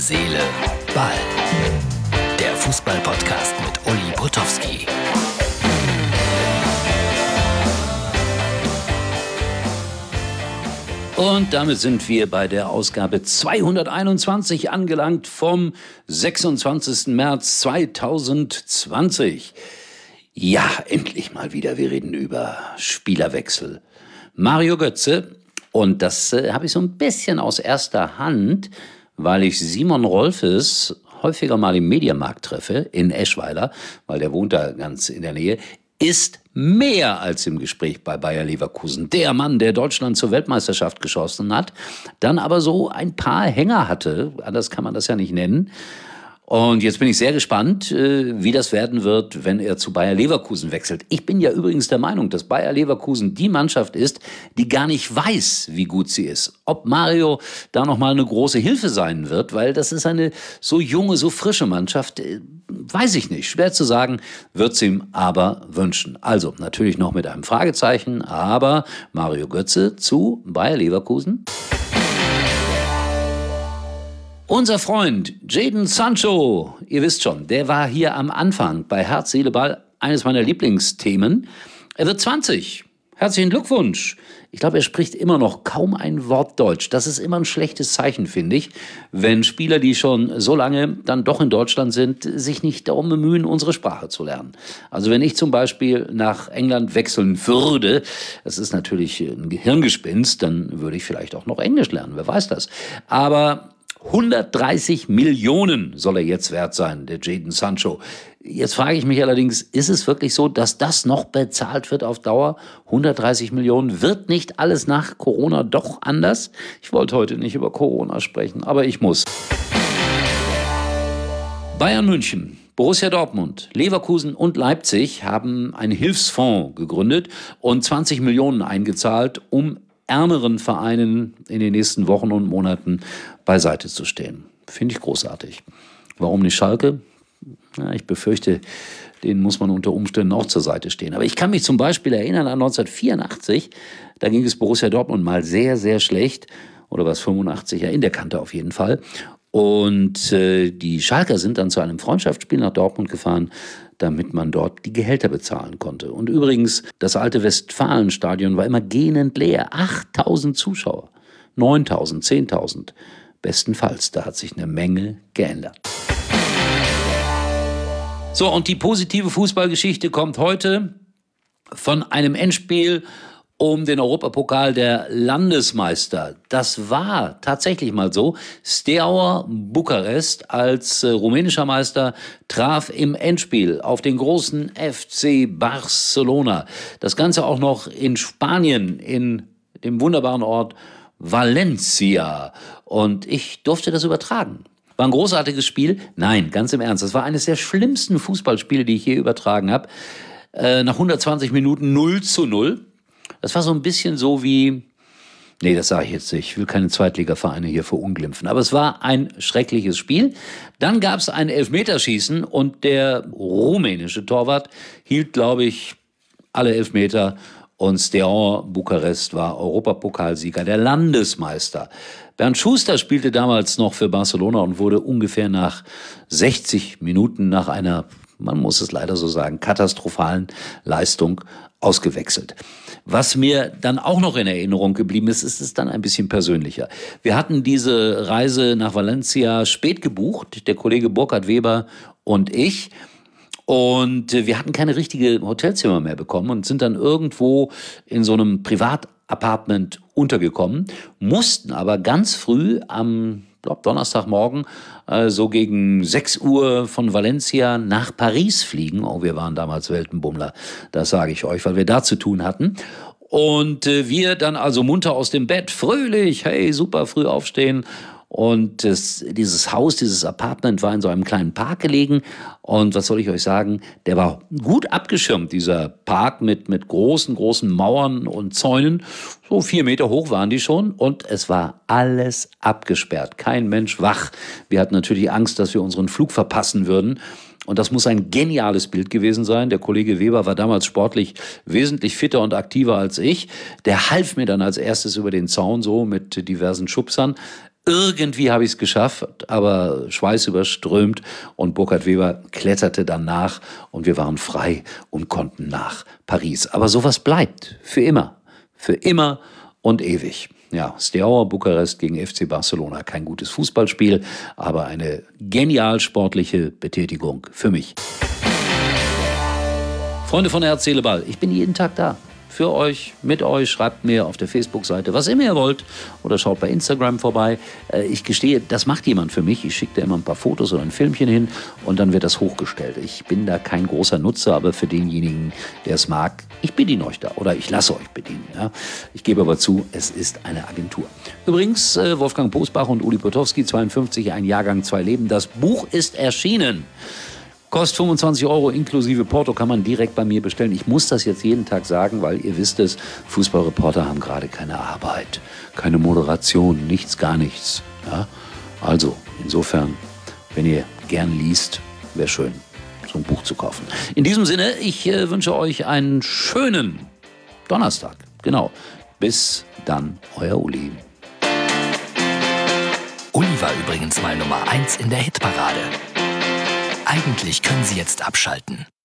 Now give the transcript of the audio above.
Seele, Ball. Der Fußball-Podcast mit Uli Potowski. Und damit sind wir bei der Ausgabe 221 angelangt vom 26. März 2020. Ja, endlich mal wieder. Wir reden über Spielerwechsel. Mario Götze, und das habe ich so ein bisschen aus erster Hand, weil ich Simon Rolfes häufiger mal im Mediamarkt treffe, in Eschweiler, weil der wohnt da ganz in der Nähe, ist mehr als im Gespräch bei Bayer Leverkusen. Der Mann, der Deutschland zur Weltmeisterschaft geschossen hat, dann aber so ein paar Hänger hatte, anders kann man das ja nicht nennen. Und jetzt bin ich sehr gespannt, wie das werden wird, wenn er zu Bayer Leverkusen wechselt. Ich bin ja übrigens der Meinung, dass Bayer Leverkusen die Mannschaft ist, die gar nicht weiß, wie gut sie ist. Ob Mario da nochmal eine große Hilfe sein wird, weil das ist eine so junge, so frische Mannschaft, weiß ich nicht. Schwer zu sagen, wird's ihm aber wünschen. Also natürlich noch mit einem Fragezeichen, aber Mario Götze zu Bayer Leverkusen. Unser Freund Jadon Sancho, ihr wisst schon, der war hier am Anfang bei Herz, Seele, Ball eines meiner Lieblingsthemen. Er wird 20. Herzlichen Glückwunsch. Ich glaube, er spricht immer noch kaum ein Wort Deutsch. Das ist immer ein schlechtes Zeichen, finde ich, wenn Spieler, die schon so lange dann doch in Deutschland sind, sich nicht darum bemühen, unsere Sprache zu lernen. Also wenn ich zum Beispiel nach England wechseln würde, das ist natürlich ein Gehirngespinst, dann würde ich vielleicht auch noch Englisch lernen, wer weiß das. Aber 130 Millionen soll er jetzt wert sein, der Jadon Sancho. Jetzt frage ich mich allerdings, ist es wirklich so, dass das noch bezahlt wird auf Dauer? 130 Millionen, wird nicht alles nach Corona doch anders? Ich wollte heute nicht über Corona sprechen, aber ich muss. Bayern München, Borussia Dortmund, Leverkusen und Leipzig haben einen Hilfsfonds gegründet und 20 Millionen eingezahlt, um ärmeren Vereinen in den nächsten Wochen und Monaten beiseite zu stehen. Finde ich großartig. Warum nicht Schalke? Ja, ich befürchte, denen muss man unter Umständen auch zur Seite stehen. Aber ich kann mich zum Beispiel erinnern an 1984, da ging es Borussia Dortmund mal sehr, sehr schlecht. Oder was, 85? Ja, in der Kante auf jeden Fall. Und die Schalker sind dann zu einem Freundschaftsspiel nach Dortmund gefahren, damit man dort die Gehälter bezahlen konnte. Und übrigens, das alte Westfalenstadion war immer gähnend leer. 8.000 Zuschauer, 9.000, 10.000. Bestenfalls, da hat sich eine Menge geändert. So, und die positive Fußballgeschichte kommt heute von einem Endspiel um den Europapokal der Landesmeister. Das war tatsächlich mal so. Steaua Bukarest als rumänischer Meister traf im Endspiel auf den großen FC Barcelona. Das Ganze auch noch in Spanien, in dem wunderbaren Ort Valencia. Und ich durfte das übertragen. War ein großartiges Spiel? Nein, ganz im Ernst. Das war eines der schlimmsten Fußballspiele, die ich je übertragen habe. Nach 120 Minuten 0:0. Das war so ein bisschen so wie, nee, das sage ich jetzt nicht, ich will keine Zweitligavereine hier verunglimpfen, aber es war ein schreckliches Spiel. Dann gab es ein Elfmeterschießen und der rumänische Torwart hielt, glaube ich, alle Elfmeter und Steaua Bukarest war Europapokalsieger, der Landesmeister. Bernd Schuster spielte damals noch für Barcelona und wurde ungefähr nach 60 Minuten nach einer, man muss es leider so sagen, katastrophalen Leistung ausgewechselt. Was mir dann auch noch in Erinnerung geblieben ist, ist es dann ein bisschen persönlicher. Wir hatten diese Reise nach Valencia spät gebucht, der Kollege Burkhard Weber und ich. Und wir hatten keine richtige Hotelzimmer mehr bekommen und sind dann irgendwo in so einem Privatapartment untergekommen, mussten aber ganz früh am Donnerstagmorgen so gegen 6 Uhr von Valencia nach Paris fliegen. Oh, wir waren damals Weltenbummler, das sage ich euch, weil wir da zu tun hatten. Und wir dann also munter aus dem Bett, fröhlich, hey, super, früh aufstehen. Und dieses Haus, dieses Apartment war in so einem kleinen Park gelegen. Und was soll ich euch sagen? Der war gut abgeschirmt, dieser Park mit großen Mauern und Zäunen. So 4 Meter hoch waren die schon. Und es war alles abgesperrt. Kein Mensch wach. Wir hatten natürlich Angst, dass wir unseren Flug verpassen würden. Und das muss ein geniales Bild gewesen sein. Der Kollege Weber war damals sportlich wesentlich fitter und aktiver als ich. Der half mir dann als erstes über den Zaun so mit diversen Schubsern. Irgendwie habe ich es geschafft, aber schweißüberströmt, und Burkhard Weber kletterte dann nach und wir waren frei und konnten nach Paris. Aber sowas bleibt für immer und ewig. Ja, Steaua Bukarest gegen FC Barcelona. Kein gutes Fußballspiel, aber eine genial sportliche Betätigung für mich. Freunde von Herz, Seele, Ball, ich bin jeden Tag da. Für euch, mit euch, schreibt mir auf der Facebook-Seite, was immer ihr wollt, oder schaut bei Instagram vorbei. Ich gestehe, das macht jemand für mich. Ich schicke da immer ein paar Fotos oder ein Filmchen hin und dann wird das hochgestellt. Ich bin da kein großer Nutzer, aber für denjenigen, der es mag, ich bediene euch da oder ich lasse euch bedienen. Ja. Ich gebe aber zu, es ist eine Agentur. Übrigens, Wolfgang Bosbach und Uli Potowski, 52, ein Jahrgang, 2 Leben. Das Buch ist erschienen. Kostet 25 € inklusive Porto, kann man direkt bei mir bestellen. Ich muss das jetzt jeden Tag sagen, weil ihr wisst es, Fußballreporter haben gerade keine Arbeit, keine Moderation, nichts, gar nichts. Ja? Also, insofern, wenn ihr gern liest, wäre schön, so ein Buch zu kaufen. In diesem Sinne, ich wünsche euch einen schönen Donnerstag. Genau. Bis dann, euer Uli. Uli war übrigens mal Nummer 1 in der Hitparade. Eigentlich können Sie jetzt abschalten.